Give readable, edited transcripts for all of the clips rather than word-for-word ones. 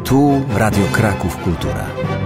Tu Radio Kraków Kultura.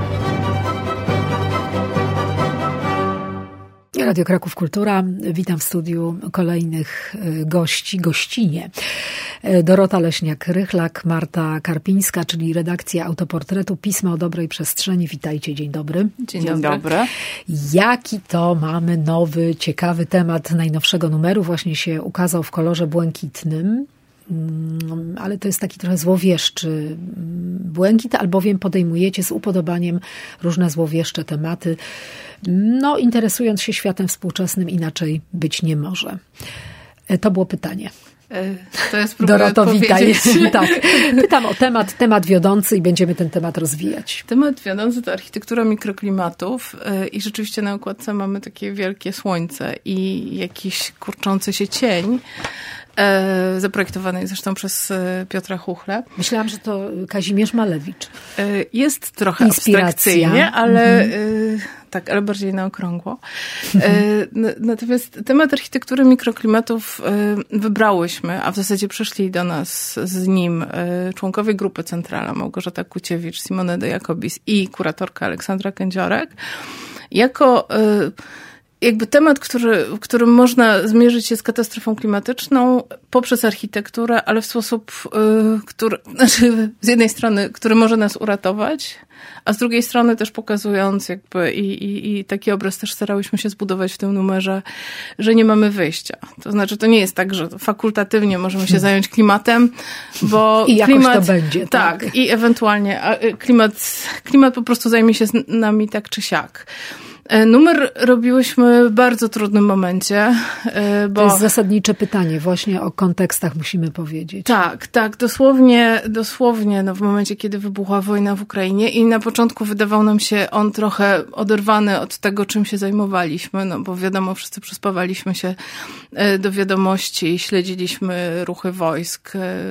Radio Kraków Kultura. Witam w studiu kolejnych gości, gościnie. Dorota Leśniak-Rychlak, Marta Karpińska, czyli redakcja autoportretu Pisma o dobrej przestrzeni. Witajcie, dzień dobry. Dzień dobry. Jaki to mamy nowy, ciekawy temat najnowszego numeru. Właśnie się ukazał w kolorze błękitnym. Ale to jest taki trochę złowieszczy błękit, albowiem podejmujecie z upodobaniem różne złowieszcze tematy. No, interesując się światem współczesnym, inaczej być nie może. To było pytanie. To jest Doroto, witaj. Tak. Pytam o temat wiodący i będziemy ten temat rozwijać. Temat wiodący to architektura mikroklimatów i rzeczywiście na okładce mamy takie wielkie słońce i jakiś kurczący się cień. Zaprojektowanej zresztą przez Piotra Chuchle. Myślałam, że to Kazimierz Malewicz. Jest trochę abstrakcyjnie, ale tak, ale bardziej na okrągło. Natomiast temat architektury mikroklimatów wybrałyśmy, a w zasadzie przyszli do nas z nim członkowie Grupy Centrala, Małgorzata Kuciewicz, Simone de Jacobis i kuratorka Aleksandra Kędziorek, jako jakby temat, w którym można zmierzyć się z katastrofą klimatyczną poprzez architekturę, ale w sposób, z jednej strony, który może nas uratować, a z drugiej strony też pokazując jakby i taki obraz też starałyśmy się zbudować w tym numerze, że nie mamy wyjścia. To znaczy, to nie jest tak, że fakultatywnie możemy się zająć klimatem, bo i jakoś klimat, to będzie. Tak, i ewentualnie klimat po prostu zajmie się z nami tak czy siak. Numer robiłyśmy w bardzo trudnym momencie, bo... To jest zasadnicze pytanie, właśnie o kontekstach musimy powiedzieć. Tak, dosłownie no w momencie, kiedy wybuchła wojna w Ukrainie i na początku wydawał nam się on trochę oderwany od tego, czym się zajmowaliśmy, no bo wiadomo, wszyscy przyspawaliśmy się do wiadomości, śledziliśmy ruchy wojsk,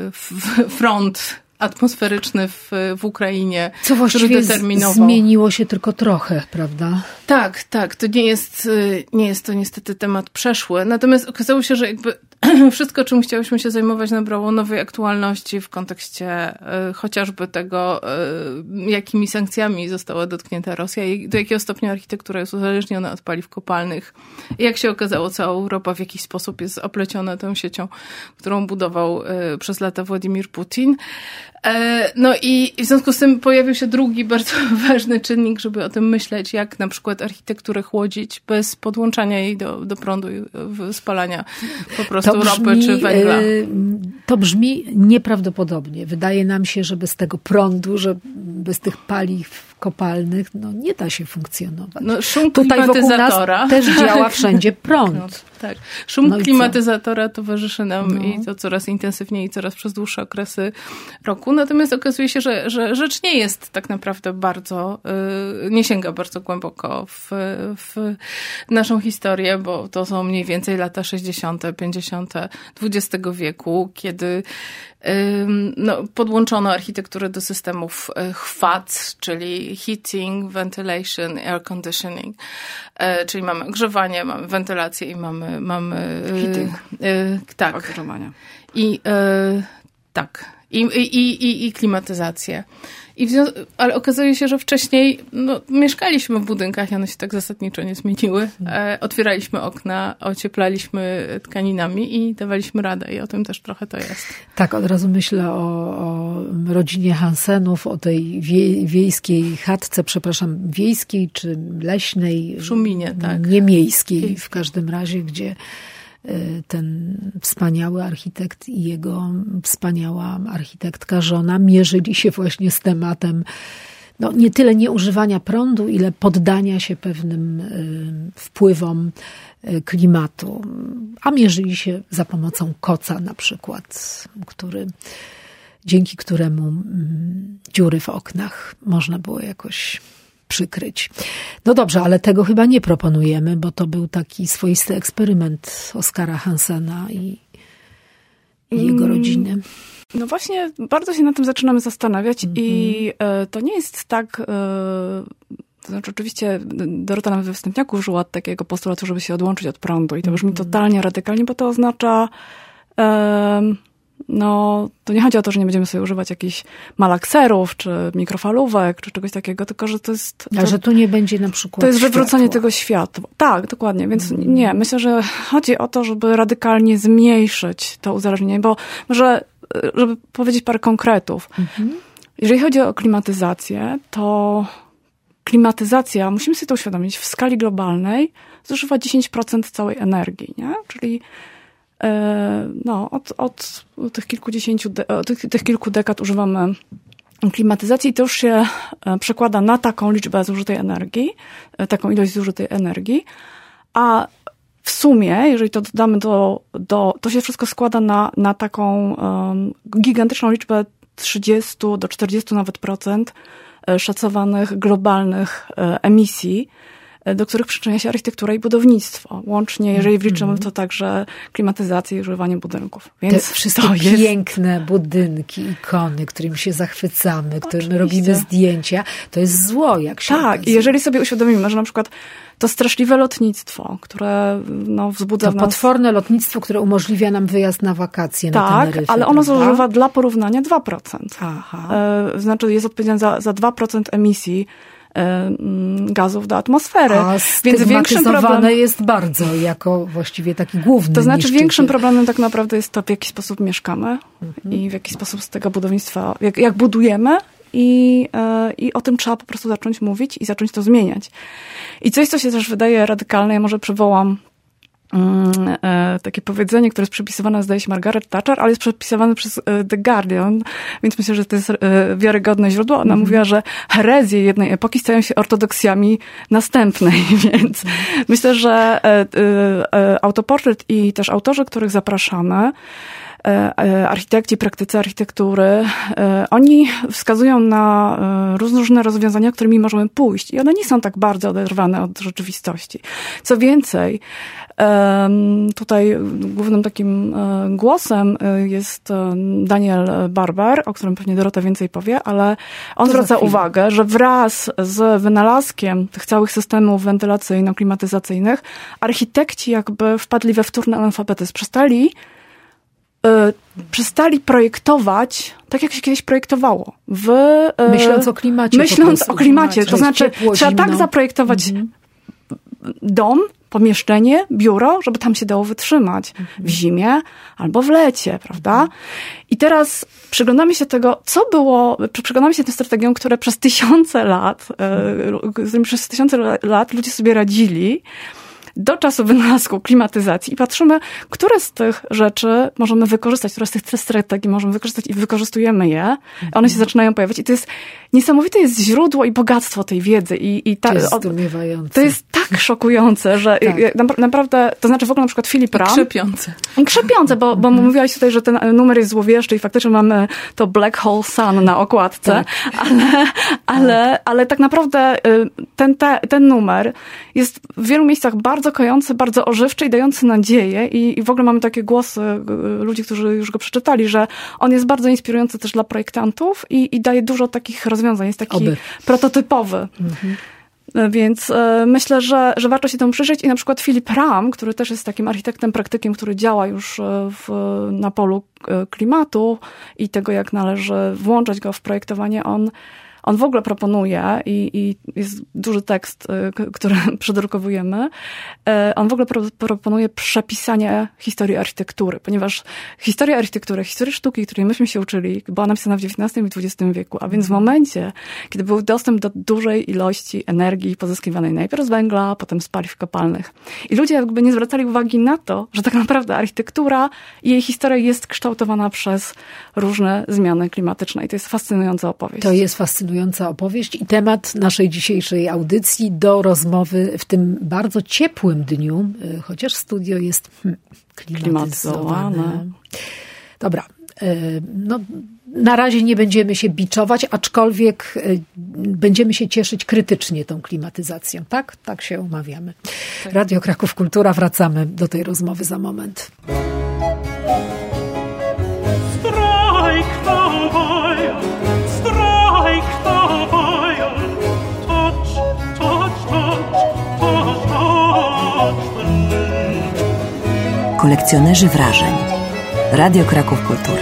front atmosferyczny w Ukrainie. Co właściwie zmieniło się tylko trochę, prawda? Tak. To nie jest to niestety temat przeszły. Natomiast okazało się, że jakby wszystko, czym chciałyśmy się zajmować, nabrało nowej aktualności w kontekście chociażby tego, jakimi sankcjami została dotknięta Rosja i do jakiego stopnia architektura jest uzależniona od paliw kopalnych. I jak się okazało, cała Europa w jakiś sposób jest opleciona tą siecią, którą budował przez lata Władimir Putin. No i w związku z tym pojawił się drugi bardzo ważny czynnik, żeby o tym myśleć, jak na przykład architekturę chłodzić bez podłączania jej do prądu i spalania po prostu ropy czy węgla. To brzmi nieprawdopodobnie. Wydaje nam się, że bez tego prądu, że bez tych paliw kopalnych, no nie da się funkcjonować. No, szum tutaj klimatyzatora. Wokół nas też działa wszędzie prąd. No, tak. Szum klimatyzatora towarzyszy nam i to coraz intensywniej i coraz przez dłuższe okresy roku. Natomiast okazuje się, że rzecz nie jest tak naprawdę nie sięga bardzo głęboko w naszą historię, bo to są mniej więcej lata 60., 50. XX wieku, kiedy podłączono architekturę do systemów HVAC, czyli heating, ventilation, air conditioning. Czyli mamy ogrzewanie, mamy wentylację i mamy heating. Tak. Ogrzewania. I klimatyzację. Ale okazuje się, że wcześniej mieszkaliśmy w budynkach i one się tak zasadniczo nie zmieniły. Otwieraliśmy okna, ocieplaliśmy tkaninami i dawaliśmy radę i o tym też trochę to jest. Tak, od razu myślę o rodzinie Hansenów, o tej wiejskiej chatce, wiejskiej czy leśnej. W Szuminie, tak. Nie miejskiej w każdym razie, gdzie ten wspaniały architekt i jego wspaniała architektka żona mierzyli się właśnie z tematem nie tyle nieużywania prądu, ile poddania się pewnym wpływom klimatu. A mierzyli się za pomocą koca na przykład, dzięki któremu dziury w oknach można było jakoś przykryć. No dobrze, ale tego chyba nie proponujemy, bo to był taki swoisty eksperyment Oskara Hansena i jego rodziny. No właśnie, bardzo się nad tym zaczynamy zastanawiać i to nie jest tak... To znaczy oczywiście Dorota nawet we wstępniaku użyła takiego postulatu, żeby się odłączyć od prądu i to brzmi totalnie radykalnie, bo to oznacza no to nie chodzi o to, że nie będziemy sobie używać jakichś malakserów, czy mikrofalówek, czy czegoś takiego, tylko że to jest... A że tu nie będzie na przykład to jest wywrócenie tego światła. Tak, dokładnie. Więc nie, myślę, że chodzi o to, żeby radykalnie zmniejszyć to uzależnienie, bo może, żeby powiedzieć parę konkretów. Jeżeli chodzi o klimatyzację, to klimatyzacja, musimy sobie to uświadomić, w skali globalnej zużywa 10% całej energii, nie? Czyli no, od tych kilku dekad używamy klimatyzacji i to już się przekłada na taką liczbę zużytej energii, taką ilość zużytej energii, a w sumie, jeżeli to dodamy to się wszystko składa na taką gigantyczną liczbę 30 do 40 nawet procent szacowanych globalnych emisji, do których przyczynia się architektura i budownictwo. Łącznie, jeżeli wliczymy to także klimatyzację i używanie budynków. Więc te wszystkie piękne budynki, ikony, którym się zachwycamy, którym robimy zdjęcia, to jest zło, jak się tak, i jeżeli sobie uświadomimy, że na przykład to straszliwe lotnictwo, które wzbudza w nas... potworne lotnictwo, które umożliwia nam wyjazd na wakacje na Teneryfę. Tak, ale ono zużywa dla porównania 2%. Aha. Znaczy jest odpowiedzialne za 2% emisji gazów do atmosfery. A więc większym problemem jest bardzo, jako właściwie taki główny. To znaczy większym problemem tak naprawdę jest to, w jaki sposób mieszkamy i w jaki sposób z tego budownictwa, jak budujemy i o tym trzeba po prostu zacząć mówić i zacząć to zmieniać. I coś, co się też wydaje radykalne, ja może przywołam takie powiedzenie, które jest przypisywane, zdaje się, Margaret Thatcher, ale jest przypisywane przez The Guardian, więc myślę, że to jest wiarygodne źródło. Ona mówiła, że herezje jednej epoki stają się ortodoksjami następnej, więc myślę, że autoportret i też autorzy, których zapraszamy, architekci, praktycy architektury, oni wskazują na różne rozwiązania, którymi możemy pójść i one nie są tak bardzo oderwane od rzeczywistości. Co więcej, tutaj głównym takim głosem jest Daniel Barber, o którym pewnie Dorota więcej powie, ale on zwraca uwagę, że wraz z wynalazkiem tych całych systemów wentylacyjno-klimatyzacyjnych architekci jakby wpadli we wtórny analfabetyzm. Przestali projektować tak, jak się kiedyś projektowało. Myśląc o klimacie. Myśląc o klimacie. To znaczy, trzeba tak zaprojektować dom, pomieszczenie, biuro, żeby tam się dało wytrzymać w zimie albo w lecie, prawda? I teraz przyglądamy się tym strategiom, które przez tysiące lat ludzie sobie radzili do czasu wynalazku klimatyzacji i patrzymy, które z tych rzeczy możemy wykorzystać, które z tych strategii możemy wykorzystać i wykorzystujemy je. One się zaczynają pojawiać i to jest niesamowite jest źródło i bogactwo tej wiedzy. To jest zdumiewające. To jest tak szokujące, że naprawdę, to znaczy w ogóle na przykład Philip Ram. I krzepiące, bo mówiłaś tutaj, że ten numer jest złowieszczy i faktycznie mamy to Black Hole Sun na okładce, tak. ale tak naprawdę ten numer jest w wielu miejscach bardzo kojący, bardzo ożywczy i dający nadzieję i w ogóle mamy takie głosy ludzi, którzy już go przeczytali, że on jest bardzo inspirujący też dla projektantów i daje dużo takich rozwiązań. Jest taki prototypowy. Więc myślę, że warto się temu przyjrzeć i na przykład Philip Ram, który też jest takim architektem, praktykiem, który działa już na polu klimatu i tego, jak należy włączać go w projektowanie, on w ogóle proponuje i jest duży tekst, który przedrukowujemy, on w ogóle proponuje przepisanie historii architektury, ponieważ historia architektury, historia sztuki, której myśmy się uczyli, była napisana w XIX i XX wieku, a więc w momencie, kiedy był dostęp do dużej ilości energii pozyskiwanej najpierw z węgla, potem z paliw kopalnych. I ludzie jakby nie zwracali uwagi na to, że tak naprawdę architektura i jej historia jest kształtowana przez różne zmiany klimatyczne. I to jest fascynująca opowieść. To jest fascynująca opowieść i temat naszej dzisiejszej audycji do rozmowy w tym bardzo ciepłym dniu, chociaż studio jest klimatyzowane. Dobra, na razie nie będziemy się biczować, aczkolwiek będziemy się cieszyć krytycznie tą klimatyzacją, tak? Tak się umawiamy. Tak. Radio Kraków Kultura, wracamy do tej rozmowy za moment. Kolekcjonerzy wrażeń. Radio Kraków Kultura.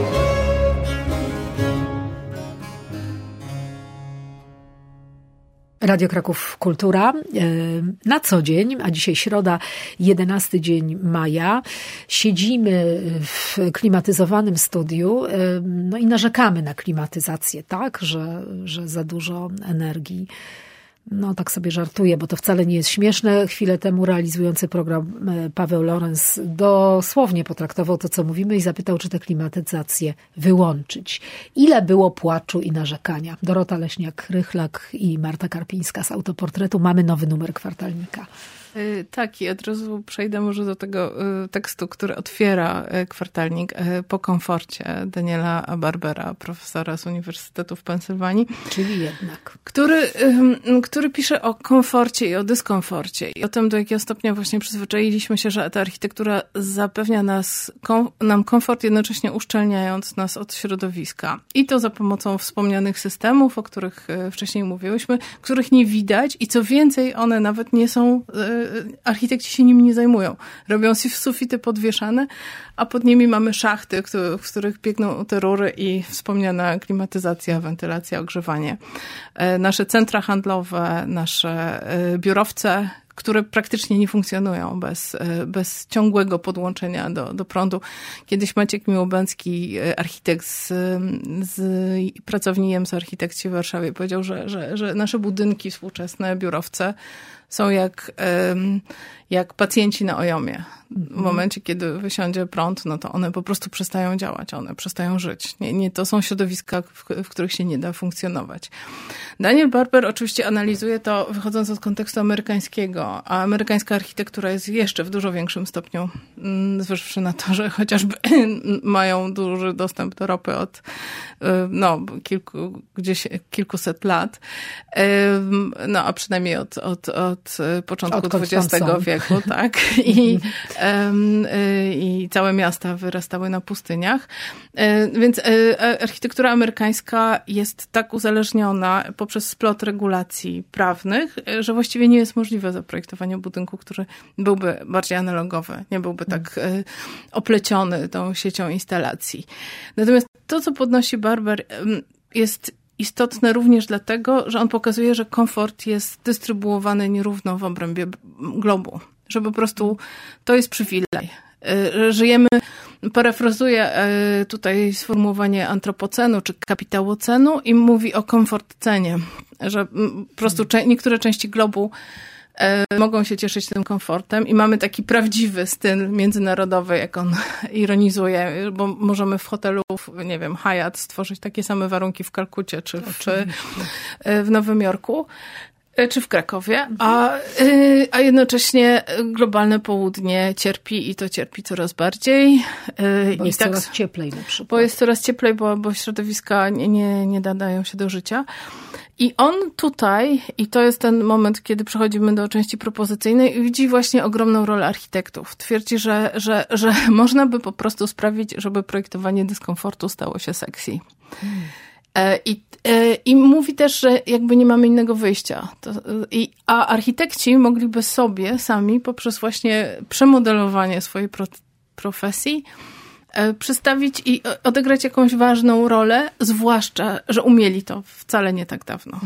Radio Kraków Kultura na co dzień, a dzisiaj środa, 11 dzień maja. Siedzimy w klimatyzowanym studiu, no i narzekamy na klimatyzację, tak, że za dużo energii. No tak sobie żartuję, bo to wcale nie jest śmieszne. Chwilę temu realizujący program Paweł Lorenz dosłownie potraktował to, co mówimy i zapytał, czy tę klimatyzację wyłączyć. Ile było płaczu i narzekania? Dorota Leśniak-Rychlak i Marta Karpińska z Autoportretu. Mamy nowy numer kwartalnika. Tak, i od razu przejdę może do tego tekstu, który otwiera kwartalnik Po komforcie Daniela Barbera, profesora z Uniwersytetu w Pensylwanii. Czyli jednak. Który pisze o komforcie i o dyskomforcie i o tym, do jakiego stopnia właśnie przyzwyczailiśmy się, że ta architektura zapewnia nam komfort, jednocześnie uszczelniając nas od środowiska. I to za pomocą wspomnianych systemów, o których wcześniej mówiłyśmy, których nie widać i co więcej, one nawet nie są... Architekci się nimi nie zajmują. Robią sufity podwieszane, a pod nimi mamy szachty, w których biegną te rury i wspomniana klimatyzacja, wentylacja, ogrzewanie. Nasze centra handlowe, nasze biurowce, które praktycznie nie funkcjonują bez ciągłego podłączenia do prądu. Kiedyś Maciek Miłobęcki, architekt z pracowni IEMS Architekcji w Warszawie, powiedział, że nasze budynki współczesne, biurowce są jak pacjenci na ojomie. W momencie, kiedy wysiądzie prąd, no to one po prostu przestają działać, one przestają żyć. Nie, to są środowiska, w których się nie da funkcjonować. Daniel Barber oczywiście analizuje to wychodząc od kontekstu amerykańskiego, a amerykańska architektura jest jeszcze w dużo większym stopniu, zważywszy na to, że chociażby mają duży dostęp do ropy od kilkuset lat, no a przynajmniej od początku XX wieku, tak? I całe miasta wyrastały na pustyniach. Więc architektura amerykańska jest tak uzależniona poprzez splot regulacji prawnych, że właściwie nie jest możliwe zaprojektowanie budynku, który byłby bardziej analogowy, nie byłby tak opleciony tą siecią instalacji. Natomiast to, co podnosi Barber, jest istotne również dlatego, że on pokazuje, że komfort jest dystrybuowany nierówno w obrębie globu. Że po prostu to jest przywilej. Żyjemy, parafrazuję tutaj sformułowanie antropocenu czy kapitałocenu i mówi o komfortcenie. Że po prostu niektóre części globu mogą się cieszyć tym komfortem i mamy taki prawdziwy styl międzynarodowy, jak on ironizuje, bo możemy w hotelu, nie wiem, Hyatt stworzyć takie same warunki w Kalkucie czy w Nowym Jorku. Czy w Krakowie, a jednocześnie globalne południe cierpi i to cierpi coraz bardziej. Bo jest coraz cieplej na przykład. Bo jest coraz cieplej, bo środowiska nie nadają się do życia. I on tutaj, i to jest ten moment, kiedy przechodzimy do części propozycyjnej, widzi właśnie ogromną rolę architektów. Twierdzi, że można by po prostu sprawić, żeby projektowanie dyskomfortu stało się sexy. I mówi też, że jakby nie mamy innego wyjścia. A architekci mogliby sobie sami poprzez właśnie przemodelowanie swojej profesji przedstawić i odegrać jakąś ważną rolę, zwłaszcza, że umieli to wcale nie tak dawno.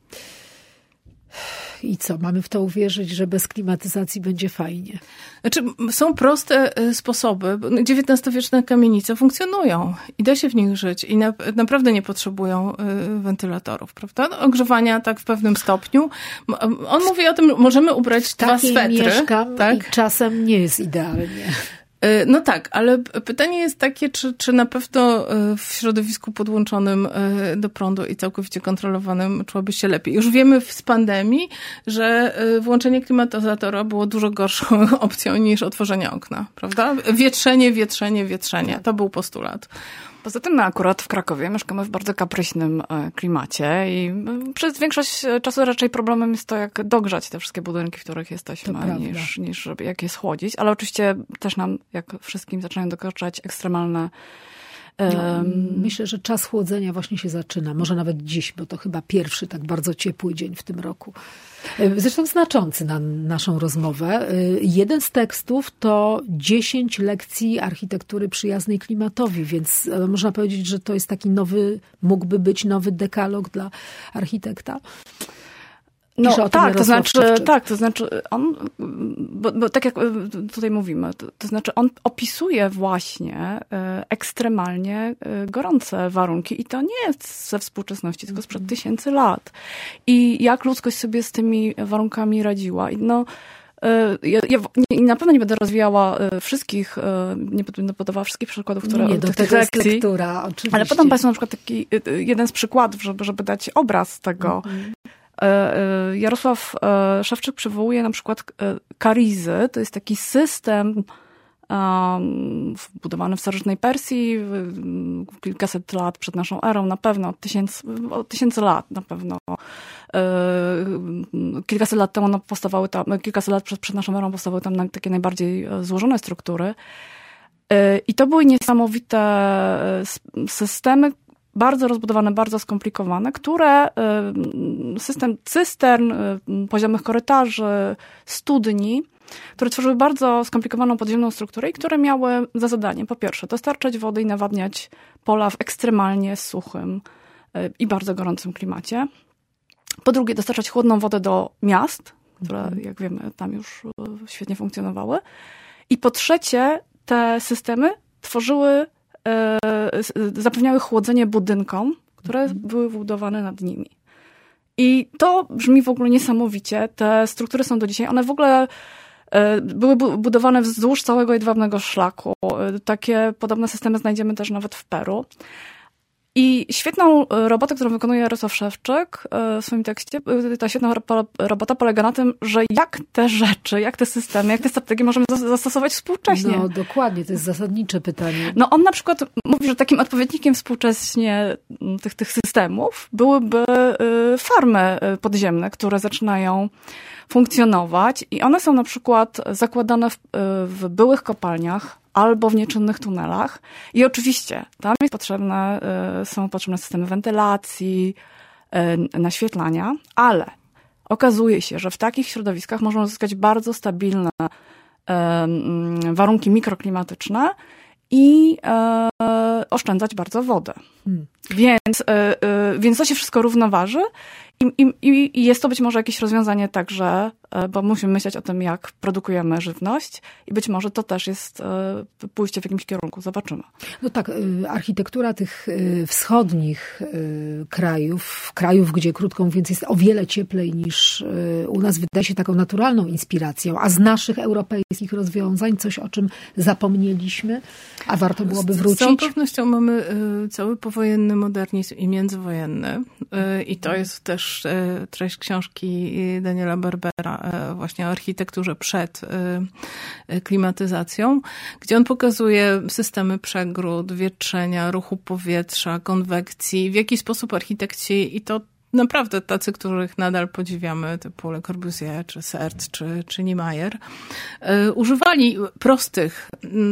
I co, mamy w to uwierzyć, że bez klimatyzacji będzie fajnie? Znaczy, są proste sposoby. XIX-wieczne kamienice funkcjonują i da się w nich żyć i naprawdę nie potrzebują wentylatorów, prawda? Ogrzewania tak w pewnym stopniu. On mówi o tym, możemy ubrać dwa swetry. Mieszkam tak? I czasem nie jest idealnie. No tak, ale pytanie jest takie, czy na pewno w środowisku podłączonym do prądu i całkowicie kontrolowanym czułabyś się lepiej. Już wiemy z pandemii, że włączenie klimatyzatora było dużo gorszą opcją niż otworzenie okna, prawda? Wietrzenie. To był postulat. Poza tym my akurat w Krakowie mieszkamy w bardzo kapryśnym klimacie i przez większość czasu raczej problemem jest to, jak dogrzać te wszystkie budynki, w których jesteśmy, niż jak je schłodzić. Ale oczywiście też nam, jak wszystkim, zaczynają dokraczać ekstremalne Myślę, że czas chłodzenia właśnie się zaczyna. Może nawet dziś, bo to chyba pierwszy tak bardzo ciepły dzień w tym roku. Zresztą znaczący na naszą rozmowę. Jeden z tekstów to 10 lekcji architektury przyjaznej klimatowi, więc można powiedzieć, że to jest taki mógłby być nowy dekalog dla architekta. No tak, to znaczy on, bo tak jak tutaj mówimy, to znaczy on opisuje właśnie ekstremalnie gorące warunki i to nie jest ze współczesności, tylko sprzed 1000 lat. I jak ludzkość sobie z tymi warunkami radziła. I no, ja na pewno nie będę rozwijała wszystkich, nie będę podawała wszystkich przykładów, które do tego jest lektura, oczywiście. Ale podam Państwu na przykład taki jeden z przykładów, żeby dać obraz tego. Jarosław Szewczyk przywołuje na przykład Karizy. To jest taki system wbudowany w starożytnej Persji kilkaset lat przed naszą erą, na pewno od tysięcy lat na pewno. Kilkaset lat temu powstawały tam, kilkaset lat przed naszą erą powstawały tam takie najbardziej złożone struktury. I to były niesamowite systemy, bardzo rozbudowane, bardzo skomplikowane, które system cystern, poziomych korytarzy, studni, które tworzyły bardzo skomplikowaną podziemną strukturę i które miały za zadanie, po pierwsze, dostarczać wody i nawadniać pola w ekstremalnie suchym i bardzo gorącym klimacie. Po drugie, dostarczać chłodną wodę do miast, które, jak wiemy, tam już świetnie funkcjonowały. I po trzecie, te systemy zapewniały chłodzenie budynkom, które były budowane nad nimi. I to brzmi w ogóle niesamowicie. Te struktury są do dzisiaj. One w ogóle były budowane wzdłuż całego jedwabnego szlaku. Takie podobne systemy znajdziemy też nawet w Peru. I świetną robotę, którą wykonuje Jarosław Szewczyk w swoim tekście, ta świetna robota polega na tym, że jak te rzeczy, jak te systemy, jak te strategie możemy zastosować współcześnie. No dokładnie, to jest zasadnicze pytanie. No on na przykład mówi, że takim odpowiednikiem współcześnie tych systemów byłyby farmy podziemne, które zaczynają funkcjonować i one są na przykład zakładane w byłych kopalniach, albo w nieczynnych tunelach. I oczywiście tam są potrzebne systemy wentylacji, naświetlania, ale okazuje się, że w takich środowiskach można uzyskać bardzo stabilne warunki mikroklimatyczne i oszczędzać bardzo wodę. Więc to się wszystko równoważy i jest to być może jakieś rozwiązanie także, bo musimy myśleć o tym, jak produkujemy żywność i być może to też jest pójście w jakimś kierunku. Zobaczymy. No tak, architektura tych wschodnich krajów, gdzie krótko mówiąc jest o wiele cieplej niż u nas, wydaje się taką naturalną inspiracją, a z naszych europejskich rozwiązań coś, o czym zapomnieliśmy, a warto byłoby wrócić. Z całą pewnością mamy cały powojenny modernizm i międzywojenny i to jest też treść książki Daniela Berbera właśnie o architekturze przed klimatyzacją, gdzie on pokazuje systemy przegród, wietrzenia, ruchu powietrza, konwekcji, w jaki sposób architekci, i to naprawdę tacy, których nadal podziwiamy, typu Le Corbusier, czy Sert, czy Niemeyer, używali prostych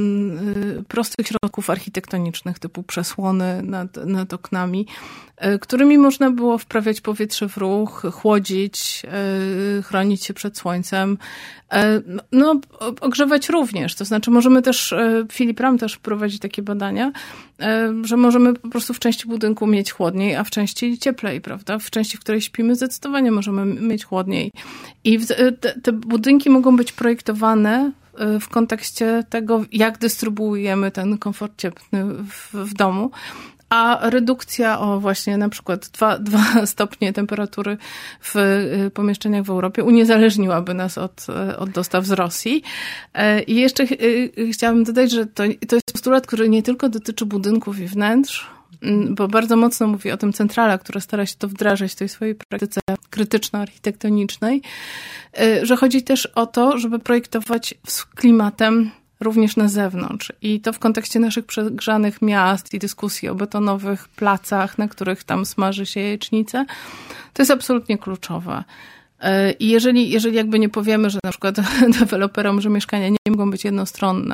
środków architektonicznych, typu przesłony nad oknami, którymi można było wprawiać powietrze w ruch, chłodzić, chronić się przed słońcem, no ogrzewać również. To znaczy możemy też, Filip Ram też prowadzi takie badania, że możemy po prostu w części budynku mieć chłodniej, a w części cieplej, prawda? W części, w której śpimy, zdecydowanie możemy mieć chłodniej. I te budynki mogą być projektowane w kontekście tego, jak dystrybuujemy ten komfort cieplny w domu. A redukcja o właśnie na przykład 2 stopnie temperatury w pomieszczeniach w Europie uniezależniłaby nas od dostaw z Rosji. I jeszcze chciałabym dodać, że to jest postulat, który nie tylko dotyczy budynków i wnętrz, bo bardzo mocno mówi o tym centrala, która stara się to wdrażać w tej swojej praktyce krytyczno-architektonicznej, że chodzi też o to, żeby projektować z klimatem również na zewnątrz. I to w kontekście naszych przegrzanych miast i dyskusji o betonowych placach, na których tam smaży się jajecznicę, to jest absolutnie kluczowe. I jeżeli jakby nie powiemy, że na przykład deweloperom, że mieszkania nie mogą być jednostronne,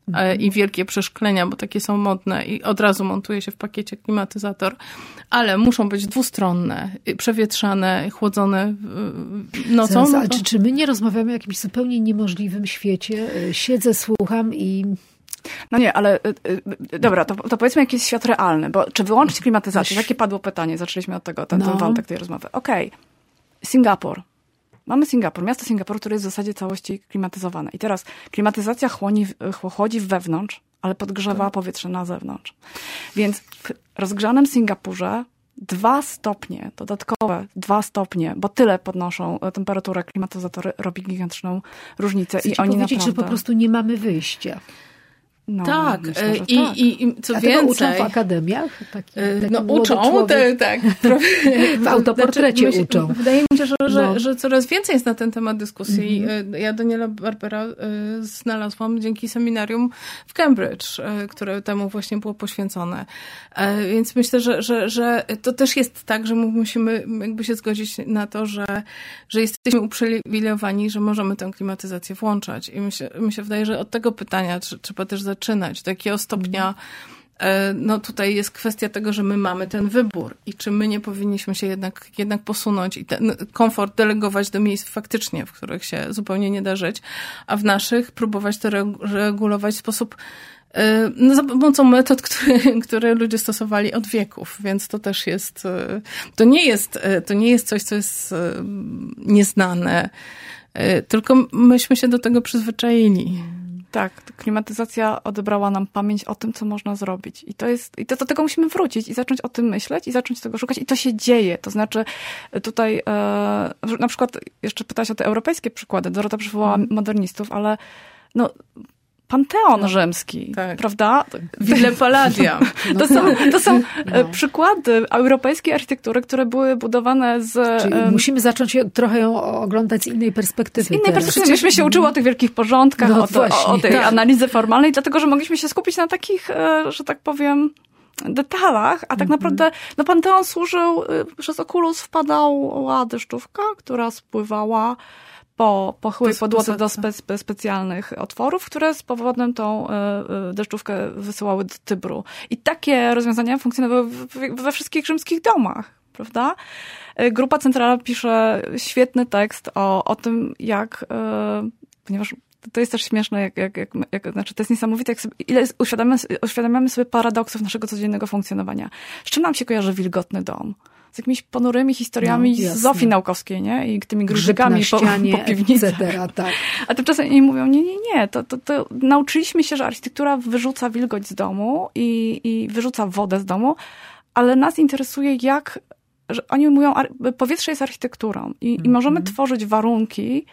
i wielkie przeszklenia, bo takie są modne i od razu montuje się w pakiecie klimatyzator, ale muszą być dwustronne, przewietrzane, chłodzone nocą. Ale czy my nie rozmawiamy o jakimś zupełnie niemożliwym świecie? Siedzę, słucham i... No nie, ale dobra, to powiedzmy jakiś świat realny, bo czy wyłączyć klimatyzację? Takie padło pytanie, zaczęliśmy od tego, ten wątek tej rozmowy. Okej. Singapur. Mamy Singapur, miasto Singapur, które jest w zasadzie całości klimatyzowane. I teraz klimatyzacja chłodzi wewnątrz, ale podgrzewa powietrze na zewnątrz. Więc w rozgrzanym Singapurze 2 stopnie, dodatkowe 2 stopnie, bo tyle podnoszą temperaturę klimatyzatory, robi gigantyczną różnicę. Chcecie powiedzieć, że po prostu nie mamy wyjścia. No, tak, myślę, i co więcej... uczą w akademiach? Uczą, tak. W autoportrecie uczą. Wydaje mi się, że coraz więcej jest na ten temat dyskusji. Ja Daniela Barbera znalazłam dzięki seminarium w Cambridge, które temu właśnie było poświęcone. Więc myślę, że to też jest tak, że musimy jakby się zgodzić na to, że jesteśmy uprzywilejowani, że możemy tę klimatyzację włączać. I mi się wydaje, że od tego pytania trzeba też zaczynać. Do jakiego stopnia tutaj jest kwestia tego, że my mamy ten wybór i czy my nie powinniśmy się jednak posunąć i ten komfort delegować do miejsc faktycznie, w których się zupełnie nie da żyć, a w naszych próbować to regulować w sposób za pomocą metod, które ludzie stosowali od wieków, więc to też jest, to nie jest coś, co jest nieznane, tylko myśmy się do tego przyzwyczaili. Tak, klimatyzacja odebrała nam pamięć o tym, co można zrobić. I do tego musimy wrócić i zacząć o tym myśleć i zacząć tego szukać. I to się dzieje. To znaczy tutaj na przykład jeszcze pytałaś o te europejskie przykłady. Dorota przywołała modernistów, ale Panteon rzymski, tak. Prawda? Ville Palladium. To są przykłady europejskiej architektury, które były budowane z... Czyli musimy zacząć trochę ją oglądać z innej perspektywy. Z innej perspektywy. Myśmy się uczyły o tych wielkich porządkach, o tej analizy formalnej, dlatego, że mogliśmy się skupić na takich, że tak powiem, detalach, a tak naprawdę Panteon służył, przez okulus wpadała deszczówka, która spływała po chyłej podłodze do specjalnych otworów, które z powodem tą deszczówkę wysyłały do Tybru. I takie rozwiązania funkcjonowały we wszystkich rzymskich domach, prawda? Grupa Centrala pisze świetny tekst o tym, ponieważ to jest też śmieszne, znaczy to jest niesamowite, ile uświadamiamy sobie paradoksów naszego codziennego funkcjonowania. Z czym nam się kojarzy wilgotny dom? Z jakimiś ponurymi historiami z Zofii Naukowskiej, nie? I tymi gruszykami po piwnicy. Tak. A tymczasem oni mówią, nie. To nauczyliśmy się, że architektura wyrzuca wilgoć z domu i wyrzuca wodę z domu, ale nas interesuje że oni mówią, powietrze jest architekturą i możemy tworzyć warunki,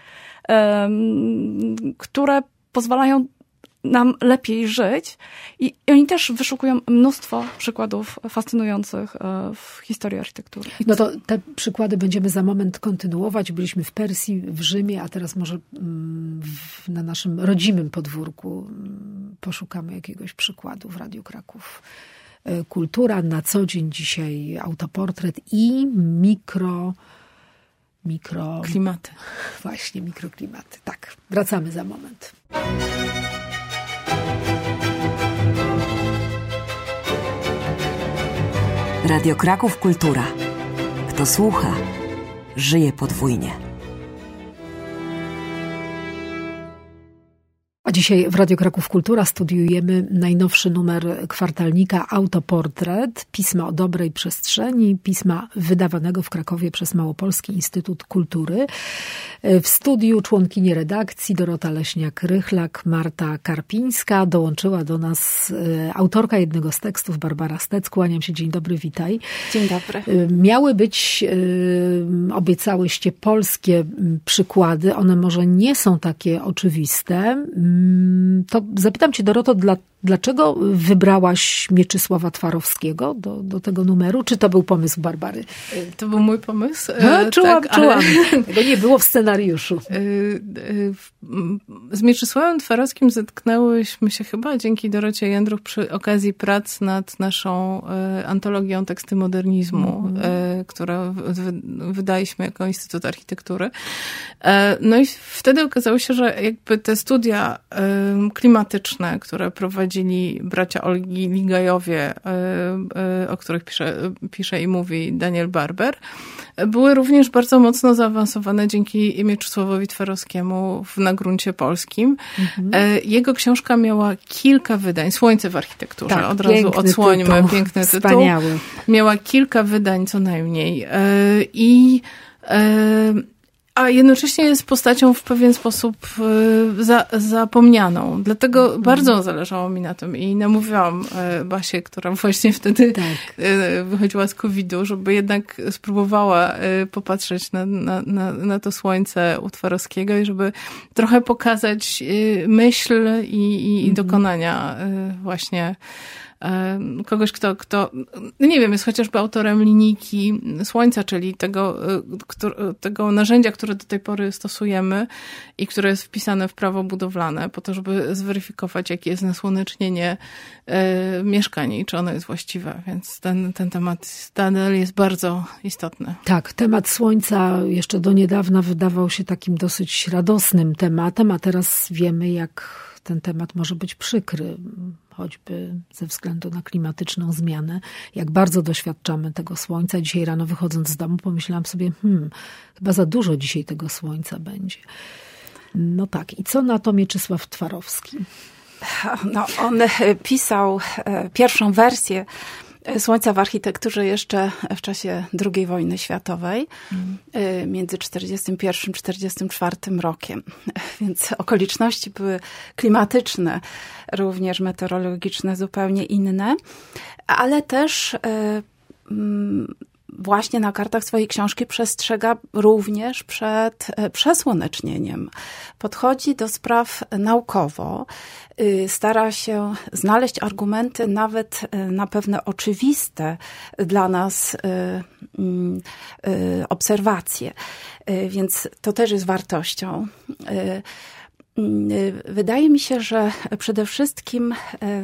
które pozwalają nam lepiej żyć. I oni też wyszukują mnóstwo przykładów fascynujących w historii architektury. No to te przykłady będziemy za moment kontynuować. Byliśmy w Persji, w Rzymie, a teraz może na naszym rodzimym podwórku poszukamy jakiegoś przykładu w Radiu Kraków. Kultura na co dzień dzisiaj, autoportret i klimaty. Właśnie, mikroklimaty. Tak, wracamy za moment. Radio Kraków Kultura. Kto słucha, żyje podwójnie. A dzisiaj w Radio Kraków Kultura studiujemy najnowszy numer kwartalnika Autoportret, pisma o dobrej przestrzeni, pisma wydawanego w Krakowie przez Małopolski Instytut Kultury. W studiu członkinie redakcji Dorota Leśniak-Rychlak, Marta Karpińska. Dołączyła do nas autorka jednego z tekstów, Barbara Stec. Kłaniam się, dzień dobry, witaj. Dzień dobry. Miały być, obiecałyście polskie przykłady. One może nie są takie oczywiste. To zapytam cię, Doroto, Dlaczego wybrałaś Mieczysława Twarowskiego do tego numeru? Czy to był pomysł Barbary? To był mój pomysł. Czułam. Tego nie było w scenariuszu. Z Mieczysławem Twarowskim zetknęłyśmy się chyba dzięki Dorocie Jędruch przy okazji prac nad naszą antologią teksty modernizmu, którą wydaliśmy jako Instytut Architektury. No i wtedy okazało się, że jakby te studia klimatyczne, które prowadzili bracia Olgi Ligajowie, o których pisze i mówi Daniel Barber, były również bardzo mocno zaawansowane dzięki Mieczysławowi Twarowskiemu na gruncie polskim. Jego książka miała kilka wydań. Słońce w architekturze. Tak, od razu odsłońmy. Piękny tytuł. Wspaniały. Miała kilka wydań co najmniej. A jednocześnie jest postacią w pewien sposób zapomnianą. Dlatego bardzo zależało mi na tym i namówiłam Basię, która właśnie wtedy wychodziła z COVID-u, żeby jednak spróbowała popatrzeć na to słońce u Twarowskiego i żeby trochę pokazać myśl i dokonania właśnie kogoś, kto nie wiem, jest chociażby autorem linijki Słońca, czyli tego narzędzia, które do tej pory stosujemy i które jest wpisane w prawo budowlane, po to, żeby zweryfikować, jakie jest nasłonecznienie mieszkań i czy ono jest właściwe. Więc ten temat nadal jest bardzo istotny. Tak, temat Słońca jeszcze do niedawna wydawał się takim dosyć radosnym tematem, a teraz wiemy, jak ten temat może być przykry, choćby ze względu na klimatyczną zmianę. Jak bardzo doświadczamy tego słońca. Dzisiaj rano wychodząc z domu pomyślałam sobie, chyba za dużo dzisiaj tego słońca będzie. No tak, i co na to Mieczysław Twarowski? No, on pisał pierwszą wersję Słońca w architekturze jeszcze w czasie II wojny światowej, między 1941 a 1944 rokiem. Więc okoliczności były klimatyczne, również meteorologiczne, zupełnie inne, ale też właśnie na kartach swojej książki przestrzega również przed przesłonecznieniem. Podchodzi do spraw naukowo, stara się znaleźć argumenty nawet na pewne oczywiste dla nas obserwacje. Więc to też jest wartością. Wydaje mi się, że przede wszystkim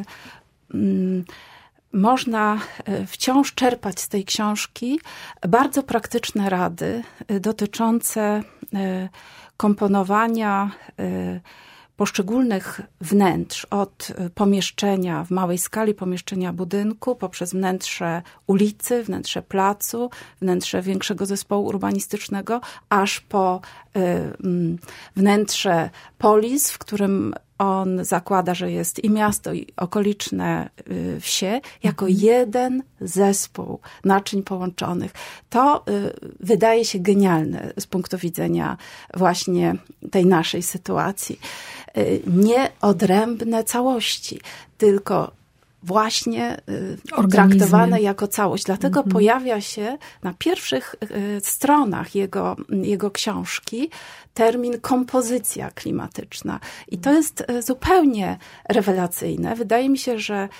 można wciąż czerpać z tej książki bardzo praktyczne rady dotyczące komponowania poszczególnych wnętrz, od pomieszczenia w małej skali, pomieszczenia budynku, poprzez wnętrze ulicy, wnętrze placu, wnętrze większego zespołu urbanistycznego, aż po wnętrze polis, w którym on zakłada, że jest i miasto, i okoliczne wsie, jako jeden zespół naczyń połączonych. To wydaje się genialne z punktu widzenia właśnie tej naszej sytuacji. Nie odrębne całości, tylko właśnie traktowane jako całość. Dlatego pojawia się na pierwszych stronach jego książki termin kompozycja klimatyczna. I to jest zupełnie rewelacyjne. Wydaje mi się, że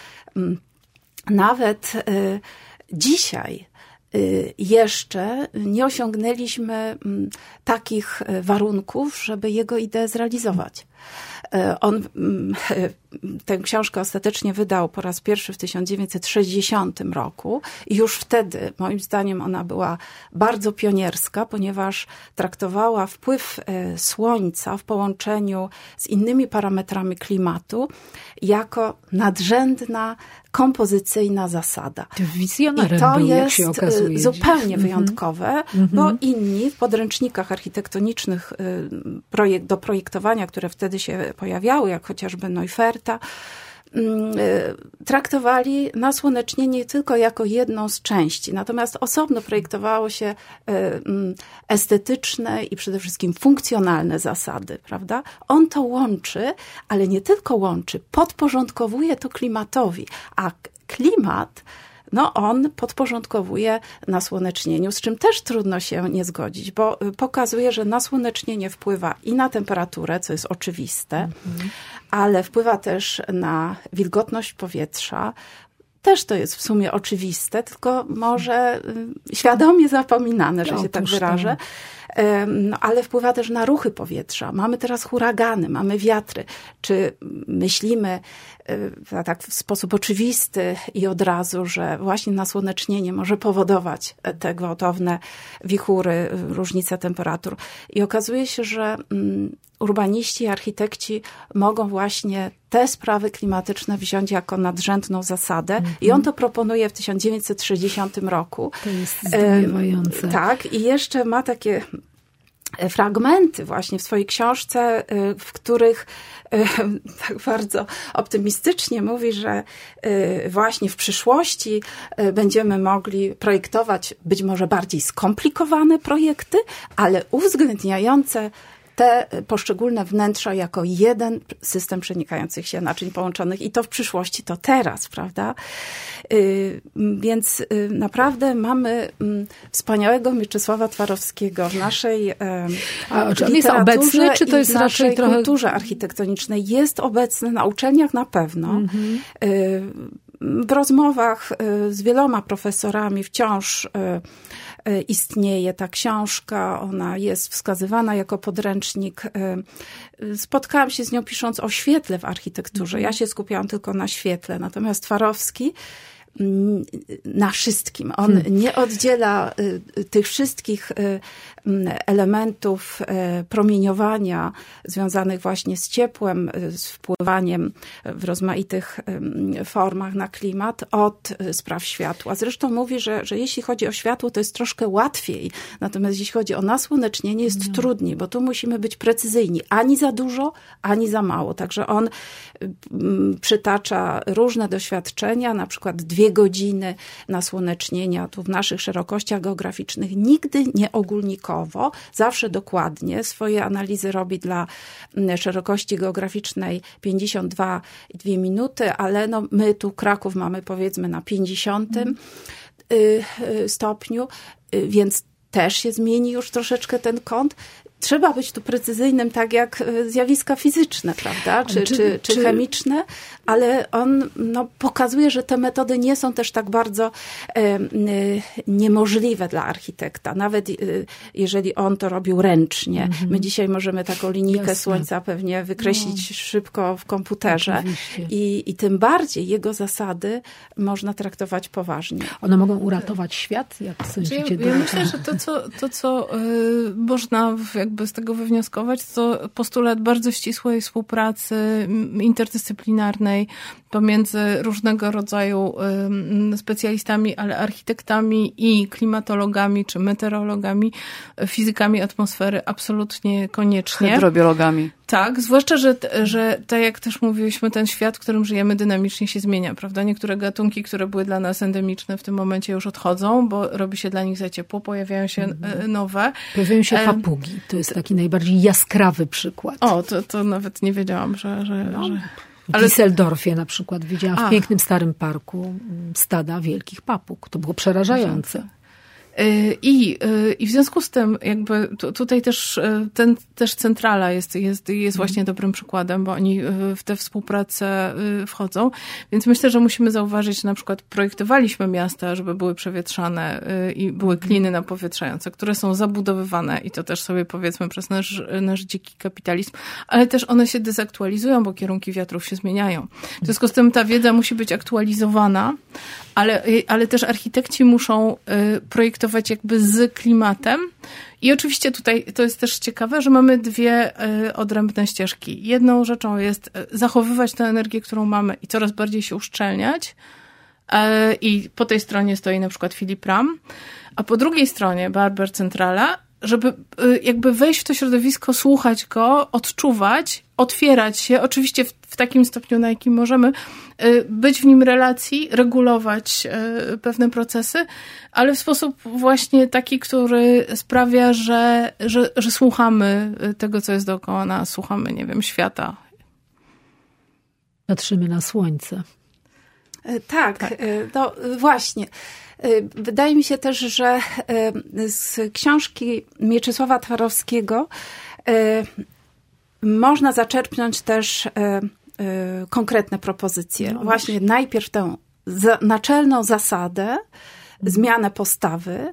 nawet dzisiaj jeszcze nie osiągnęliśmy takich warunków, żeby jego ideę zrealizować. On tę książkę ostatecznie wydał po raz pierwszy w 1960 roku i już wtedy, moim zdaniem, ona była bardzo pionierska, ponieważ traktowała wpływ słońca w połączeniu z innymi parametrami klimatu jako nadrzędna, kompozycyjna zasada. Wizjonerem I to był, jest jak się okazuje, zupełnie wyjątkowe, bo inni w podręcznikach architektonicznych do projektowania, które wtedy się pojawiały, jak chociażby Neuferta, traktowali nasłonecznienie tylko jako jedną z części. Natomiast osobno projektowało się estetyczne i przede wszystkim funkcjonalne zasady, prawda? On to łączy, ale nie tylko łączy, podporządkowuje to klimatowi, a klimat on podporządkowuje nasłonecznieniu, z czym też trudno się nie zgodzić, bo pokazuje, że nasłonecznienie wpływa i na temperaturę, co jest oczywiste, ale wpływa też na wilgotność powietrza. Też to jest w sumie oczywiste, tylko może świadomie zapominane, że się tak wyrażę. Ale wpływa też na ruchy powietrza. Mamy teraz huragany, mamy wiatry. Czy myślimy tak w sposób oczywisty i od razu, że właśnie nasłonecznienie może powodować te gwałtowne wichury, różnice temperatur. I okazuje się, że urbaniści i architekci mogą właśnie te sprawy klimatyczne wziąć jako nadrzędną zasadę. I on to proponuje w 1960 roku. To jest zdumiewające. Tak, i jeszcze ma takie fragmenty właśnie w swojej książce, w których tak bardzo optymistycznie mówi, że właśnie w przyszłości będziemy mogli projektować być może bardziej skomplikowane projekty, ale uwzględniające te poszczególne wnętrza jako jeden system przenikających się naczyń połączonych i to w przyszłości, to teraz, prawda? Więc naprawdę mamy wspaniałego Mieczysława Twarowskiego w naszej czy on jest obecny, czy to jest w naszej raczej trochę kulturze architektonicznej. Jest obecny na uczelniach na pewno. W rozmowach z wieloma profesorami wciąż istnieje ta książka, ona jest wskazywana jako podręcznik. Spotkałam się z nią pisząc o świetle w architekturze. Ja się skupiałam tylko na świetle, natomiast Twarowski na wszystkim. On nie oddziela tych wszystkich elementów promieniowania związanych właśnie z ciepłem, z wpływaniem w rozmaitych formach na klimat od spraw światła. Zresztą mówi, że jeśli chodzi o światło, to jest troszkę łatwiej. Natomiast jeśli chodzi o nasłonecznienie, jest trudniej, bo tu musimy być precyzyjni. Ani za dużo, ani za mało. Także on przytacza różne doświadczenia, na przykład 2 godziny nasłonecznienia tu w naszych szerokościach geograficznych, nigdy nie ogólnikowo, zawsze dokładnie. Swoje analizy robi dla szerokości geograficznej 52,2 minuty, ale my tu Kraków mamy powiedzmy na 50 stopniu, więc też się zmieni już troszeczkę ten kąt. Trzeba być tu precyzyjnym, tak jak zjawiska fizyczne, prawda? Czy chemiczne, ale on pokazuje, że te metody nie są też tak bardzo niemożliwe dla architekta. Nawet jeżeli on to robił ręcznie. My dzisiaj możemy taką linijkę słońca pewnie wykreślić szybko w komputerze. I tym bardziej jego zasady można traktować poważnie. One mogą uratować świat? Jak sądzicie? Ja myślę, że to co można jakby z tego wywnioskować, to postulat bardzo ścisłej współpracy interdyscyplinarnej pomiędzy różnego rodzaju specjalistami, ale architektami i klimatologami, czy meteorologami, fizykami atmosfery absolutnie koniecznie. Hydrobiologami. Tak, zwłaszcza, że tak jak też mówiliśmy, ten świat, w którym żyjemy, dynamicznie się zmienia, prawda? Niektóre gatunki, które były dla nas endemiczne, w tym momencie już odchodzą, bo robi się dla nich za ciepło, pojawiają się nowe. Pojawiają się papugi. To jest taki najbardziej jaskrawy przykład. O, to nawet nie wiedziałam, że... W Düsseldorfie na przykład widziałam w pięknym starym parku stada wielkich papug. To było przerażające. I w związku z tym jakby tutaj też też centrala jest właśnie dobrym przykładem, bo oni w tę współpracę wchodzą. Więc myślę, że musimy zauważyć, że na przykład projektowaliśmy miasta, żeby były przewietrzane i były kliny napowietrzające, które są zabudowywane i to też sobie powiedzmy przez nasz dziki kapitalizm, ale też one się dezaktualizują, bo kierunki wiatrów się zmieniają. W związku z tym ta wiedza musi być aktualizowana, ale też architekci muszą projektować jakby z klimatem. I oczywiście tutaj to jest też ciekawe, że mamy 2 odrębne ścieżki. Jedną rzeczą jest zachowywać tę energię, którą mamy i coraz bardziej się uszczelniać. I po tej stronie stoi na przykład Philip Ram, a po drugiej stronie Barber Centrala, żeby jakby wejść w to środowisko, słuchać go, odczuwać, otwierać się, oczywiście w takim stopniu, na jakim możemy, być w nim relacji, regulować pewne procesy, ale w sposób właśnie taki, który sprawia, że słuchamy tego, co jest dookoła nas, słuchamy, nie wiem, świata. Patrzymy na słońce. Tak. No właśnie. Wydaje mi się też, że z książki Mieczysława Twarowskiego można zaczerpnąć też konkretne propozycje. No właśnie najpierw tę naczelną zasadę, zmianę postawy,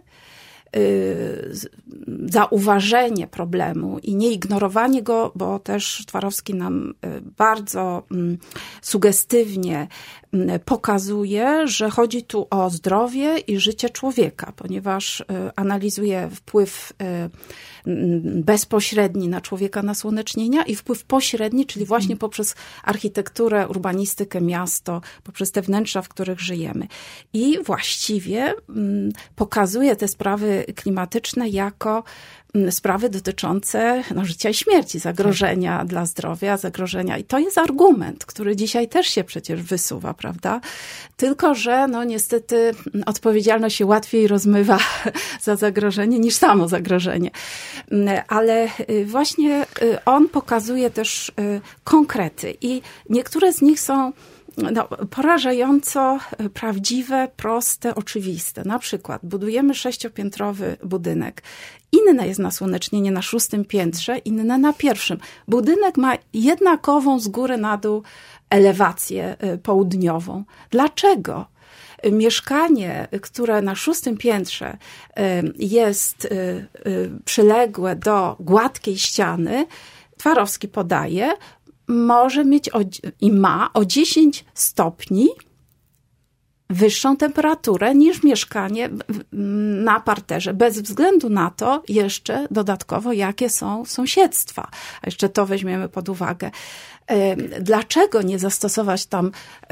zauważenie problemu i nie ignorowanie go, bo też Twarowski nam bardzo sugestywnie pokazuje, że chodzi tu o zdrowie i życie człowieka, ponieważ analizuje wpływ bezpośredni na człowieka nasłonecznienia i wpływ pośredni, czyli właśnie poprzez architekturę, urbanistykę, miasto, poprzez te wnętrza, w których żyjemy. I właściwie pokazuje te sprawy klimatyczne jako sprawy dotyczące życia i śmierci, zagrożenia dla zdrowia, zagrożenia. I to jest argument, który dzisiaj też się przecież wysuwa, prawda? Tylko że niestety odpowiedzialność się łatwiej rozmywa za zagrożenie niż samo zagrożenie. Ale właśnie on pokazuje też konkrety i niektóre z nich są porażająco prawdziwe, proste, oczywiste. Na przykład budujemy 6-piętrowy budynek. Inne jest nasłonecznienie na 6. piętrze, inne na 1. Budynek ma jednakową z góry na dół elewację południową. Dlaczego? Mieszkanie, które na 6. piętrze jest przyległe do gładkiej ściany, Twarowski podaje, może mieć i ma o 10 stopni wyższą temperaturę niż mieszkanie na parterze, bez względu na to jeszcze dodatkowo, jakie są sąsiedztwa. A jeszcze to weźmiemy pod uwagę. Dlaczego nie zastosować tam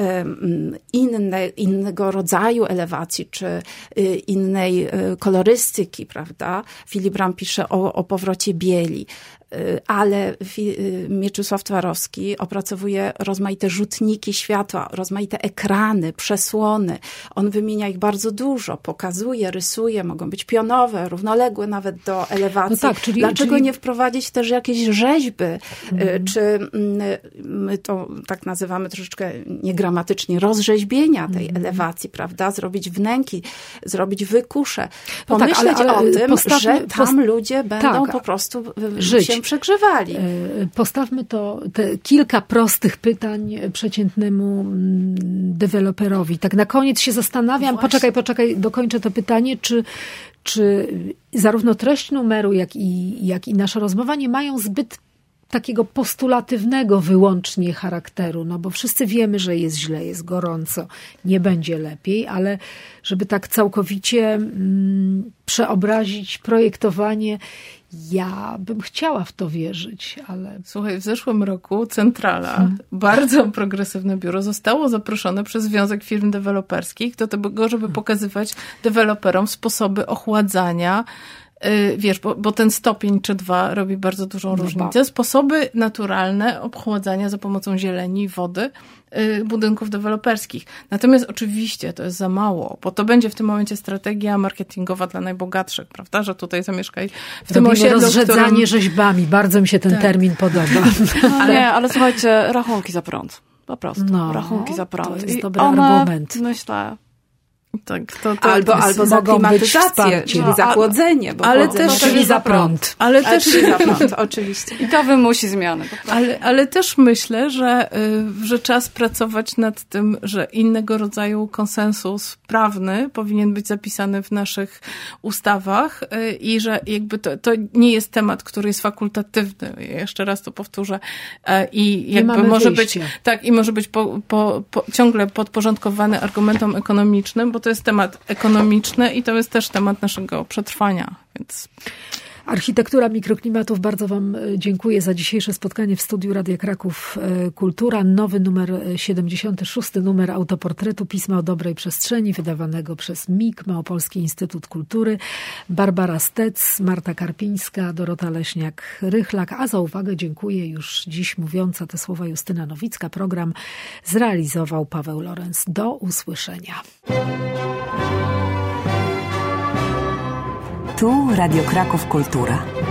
innego rodzaju elewacji, czy innej kolorystyki, prawda? Philip Ram pisze o powrocie bieli, ale Mieczysław Twarowski opracowuje rozmaite rzutniki światła, rozmaite ekrany, przesłony. On wymienia ich bardzo dużo, pokazuje, rysuje, mogą być pionowe, równoległe nawet do elewacji. No tak, Dlaczego nie wprowadzić też jakieś rzeźby, czy my to tak nazywamy troszeczkę niegramatycznie, rozrzeźbienia tej elewacji, prawda? Zrobić wnęki, zrobić wykusze. Pomyśleć o tym, że tam ludzie będą po prostu żyć. Się przegrzewali. Postawmy te kilka prostych pytań przeciętnemu deweloperowi. Tak na koniec się zastanawiam, poczekaj, dokończę to pytanie, czy zarówno treść numeru, jak i nasza rozmowa nie mają zbyt takiego postulatywnego wyłącznie charakteru, bo wszyscy wiemy, że jest źle, jest gorąco, nie będzie lepiej, ale żeby tak całkowicie przeobrazić projektowanie, ja bym chciała w to wierzyć, ale... Słuchaj, w zeszłym roku Centrala, bardzo progresywne biuro, zostało zaproszone przez Związek Firm Deweloperskich do tego, żeby pokazywać deweloperom sposoby ochładzania, bo ten stopień czy 2 robi bardzo dużą różnicę. Sposoby naturalne ochładzania za pomocą zieleni i wody budynków deweloperskich. Natomiast oczywiście to jest za mało, bo to będzie w tym momencie strategia marketingowa dla najbogatszych, prawda? Że tutaj zamieszkaj w tym osiedlu, rozrzedzanie rzeźbami. Bardzo mi się ten termin podoba. Ale słuchajcie, rachunki za prąd. Po prostu. Rachunki za prąd. To jest dobry argument. Myślę... Tak, albo za klimatyzację, czyli za chłodzenie. Ale też czyli za prąd. Ale też za prąd, oczywiście. I to wymusi zmiany. Ale też myślę, że czas pracować nad tym, że innego rodzaju konsensus prawny powinien być zapisany w naszych ustawach i że jakby to nie jest temat, który jest fakultatywny. Jeszcze raz to powtórzę. I jakby może być, i może być ciągle podporządkowany argumentom ekonomicznym, bo to jest temat ekonomiczny i to jest też temat naszego przetrwania, więc... Architektura mikroklimatów. Bardzo wam dziękuję za dzisiejsze spotkanie w studiu Radia Kraków Kultura. Nowy numer, 76. numer autoportretu Pisma o dobrej przestrzeni, wydawanego przez MIK, Małopolski Instytut Kultury. Barbara Stec, Marta Karpińska, Dorota Leśniak-Rychlak. A za uwagę dziękuję już dziś mówiąca te słowa Justyna Nowicka. Program zrealizował Paweł Lorenz. Do usłyszenia. Tu Radio Kraków Kultura.